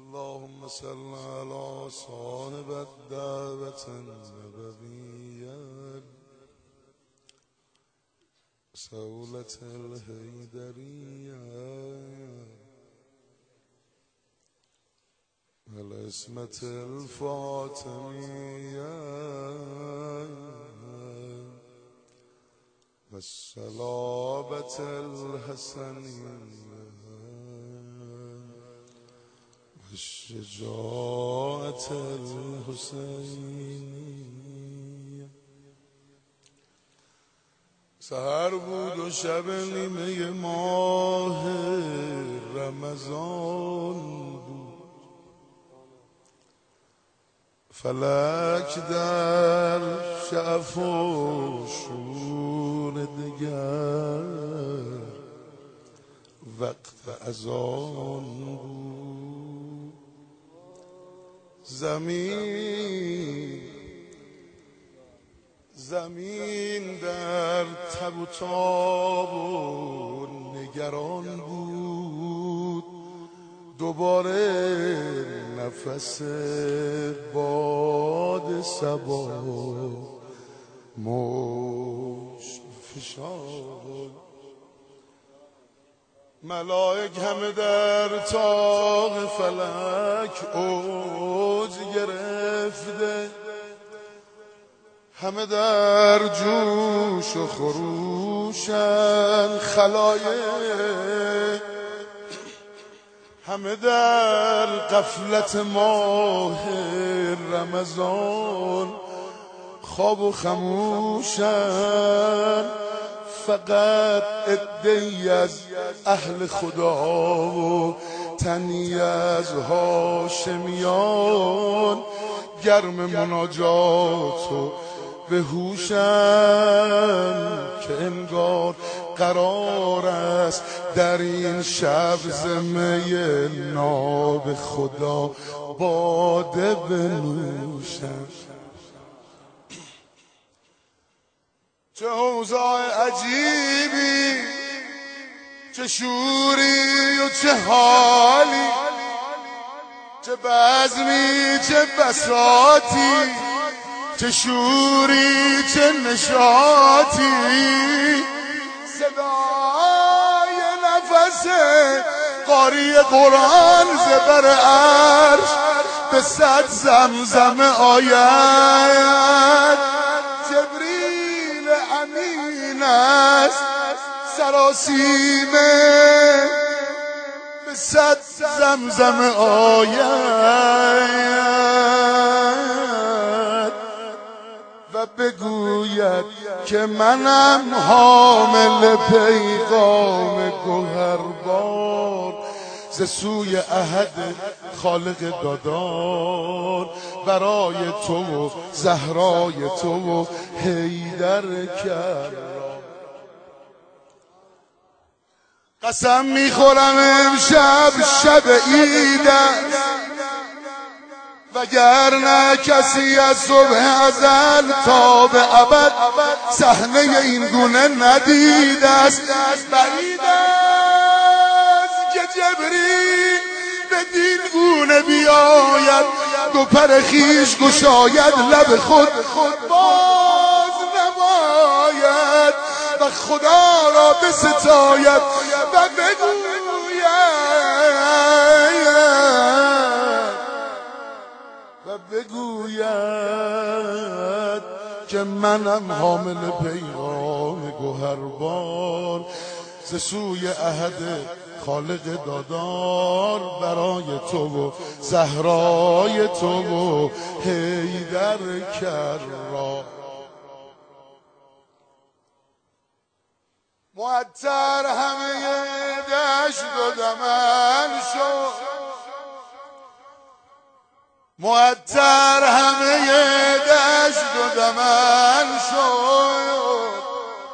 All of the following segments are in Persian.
اللهم صل على صاحب الدعوة النبوية سولة الهيدرية العصمة الفاطمية والصلابة الحسنية والشجاعة الحسینیه. سحر بود و شب نیمه ماه رمضان بود، فلک در شعف و شور دگر وقت اذان بود. زمین در تب و تاب و نگران بود. دوباره نفس باد صبا مشت فشان. ملائک همه در طاق فلک اوج گرفته، همه در جوش و خروشن. خلایق همه در غفلت ماه رمضان خواب و خموشن. فقط عده‌ای از اهل خدا و تنی از هاشمیان گرم مناجات و به هوشن که انگار قرار است در این شب زمه ناب خدا باده بنوشن. چه اوضاع عجیبی، چه شوری و چه حالی، چه بزمی چه بساطی، چه شوری چه نشاطی. صدای نفس قاری قرآن زبر عرش به صد زمزم آید. جبریل امین است سراسیمه به صد زمزم آید و بگوید که منم حامل پیغام گوهربار ز سوی احد خالق دادار برای تو و زهرای تو و حیدر کرم. قسم میخورم امشب شب عید است، وگرنه کسی از صبح ازل تا به ابد صحنه این گونه ندیده است. بعید است که جبریل بدین گونه بیاید، دو پر خویش گشاید لب خود باز نماید و خدا را بستاید و بگوید که منم حامل پیغام گوهربار ز سوی احد خالق دادار برای تو و زهرای تو و حیدر کرام. معطر همه دشت و دمن شد، معطر همه دشت و دمن شد.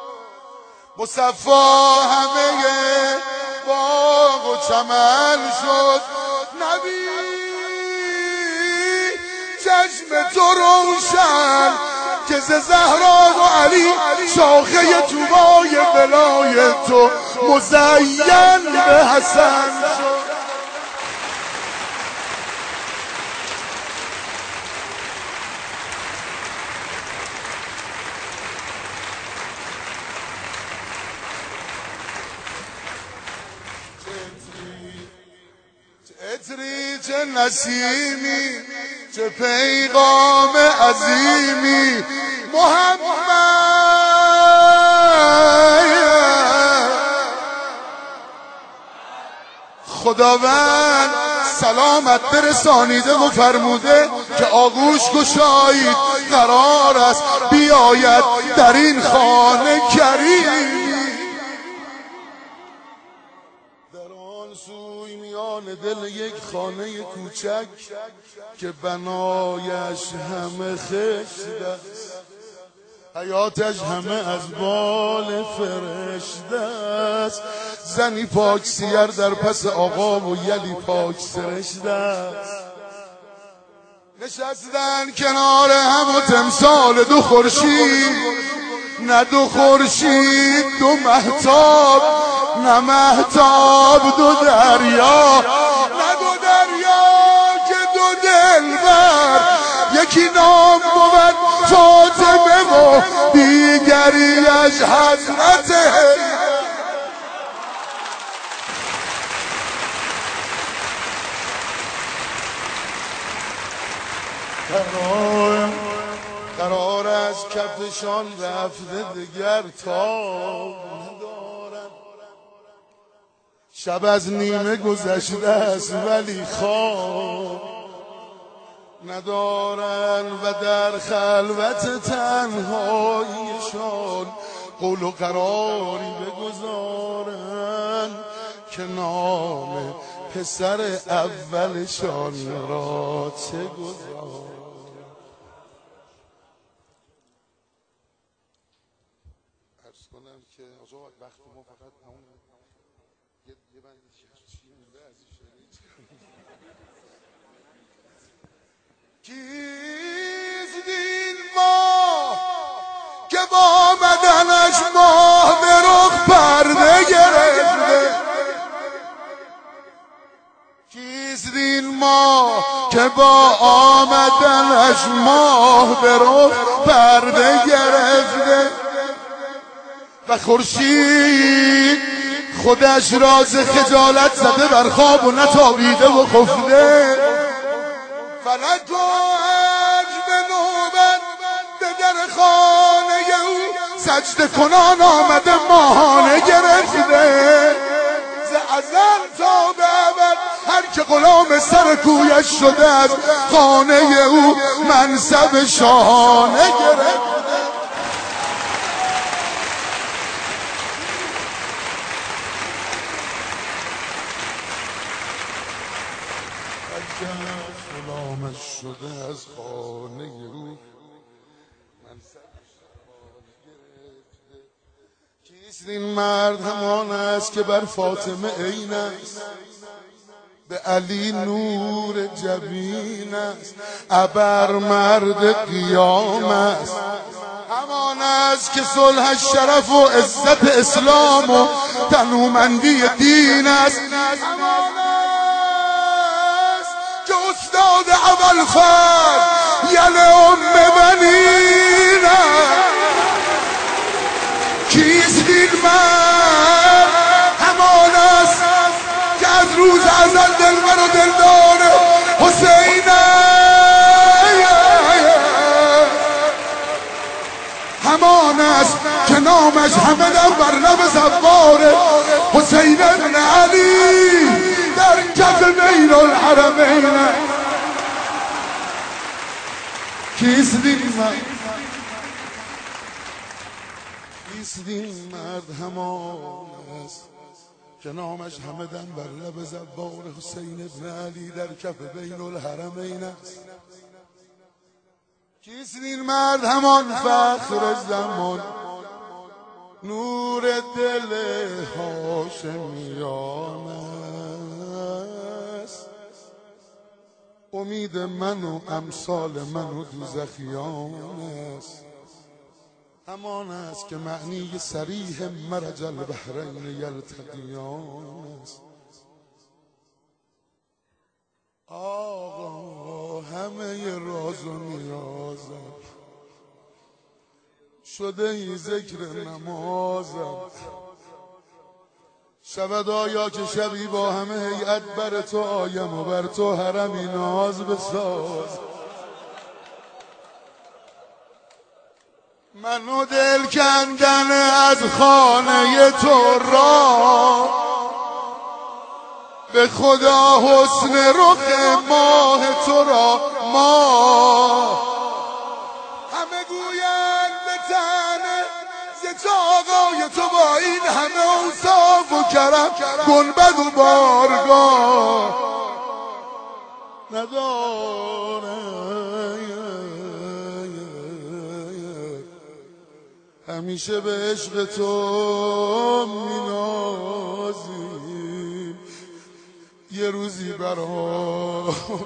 مصفا همه باغ و چمن شد. نبی چشم تو روشن که ز زهرا و علی شاخه طوبای ولای تو مزین به حسن شد. عطری چه نسیمی چه پیغام عظیمی محمد خداوند سلامت برسانیده و فرموده که آغوش گشایید قرار است بیاید در این خانه کریم. در آن سوی میان دل یک خانه کوچک که بنایش همه خشت است، حیاتش همه از بال فرشته است، زنی پاک سیر در پس آقا و یلی پاک سرشته است. نشستن کنار هم و تمثال دو خورشید، نه دو خورشید دو مهتاب، نه مهتاب دو دریا، نه دو دریا که دو دلبر، یکی نام بود فاطمه و دیگریش حضرته. قرار از کفشان رفته دگر تاب ندارن، شب از نیمه گذشته است ولی خواب ندارن و در خلوت تنهاییشان قول و قراری بگذارن که نام پسر اولشان را چه گذارن. عرض کنم که وقت ما فقط همون یه بند چی مونده از کیست این ماه که با آمدنش ماه به رخ پرده گرفته، کیست این ماه که با آمدنش ماه به رخ پرده گرفته و خورشید خودش راز خجالت زده بر خواب و نتابیده و خفته. فلک و عجم نوبت به در خانه او سجده کنان آمده ماهانه گرفته، ز ازل تا به ابد هر که غلام سر کویش شده از خانه او منصب شاهانه گرفته. غلامش شده از خانه او منصب شاهانه گرفته. کیست این مرد؟ همان است که بر فاطمه عین است، به علی نور جبین است، ابر مرد قیام است. همان است که صلح شرف و عزت اسلام و تنومندی دین است. همان است که استاد اول فرد یل ام بنین است. کیست این مرد؟ همان است که از روز ازل دلبر و دلدار حسین همان است که نامش همه دم بر لب زبار حسین ابن علی در کف بین الحرمین. کیست این مرد؟ کیست این مرد؟ همان است که نامش همه دم بر لب زبار حسین ابن علی در کف بین الحرمین است. کیست این مرد؟ همان فخر زمان، نور دل هاشمیان است، امید من و امثال من و دوزخیان است. همان است که معنی صریح مرج البحرین یلتقیان است. آقا همه راز و نیازم شده ای ذکر نمازم، شود آیا که شبی با همه هیئت بر تو آیم و بر تو حرمی ناز بساز. منو دل کندن از خانه تو را، به خدا حسن رخ ماه تو را ما. همه گویند به تنه ز تو آقای تو با این همه اوصاف و کرم گنبد و بارگاه نداره. همیشه به عشق تو مینازیم، یه روزی برا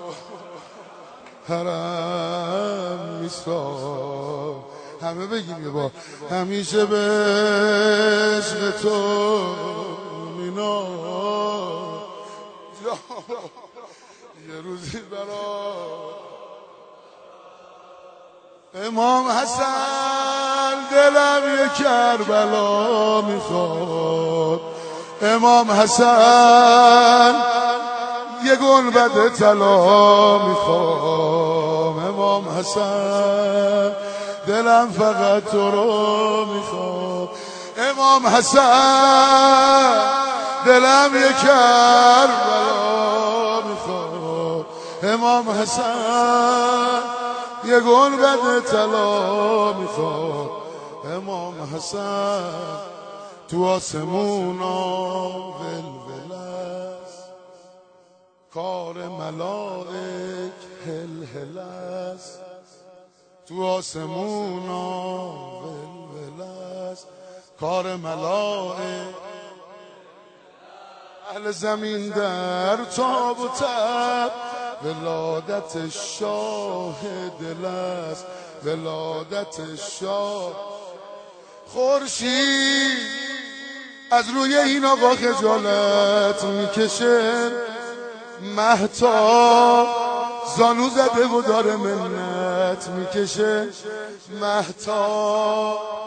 حرم میساز. همه بگیم یه بار همیشه به عشق تو مینازیم، یه روزی برا امام حسن دلم یه کربلا میخواد. امام حسن یه گنبد طلا میخوام. امام حسن دلم فقط تو رو میخواد. امام حسن دلم یه کربلا میخواد. امام حسن یه گنبد طلا میخواد. امام حسن تو آسمونا ولول است، کار ملائک هلهل است. تو آسمونا ولول است، کار ملائک. اهل زمین در تاب و تب، ولادت شاه دل است، ولادت شاه. خورشید از روی این آقا خجالت میکشه، مهتاب زانو زده و داره منت میکشه. مهتاب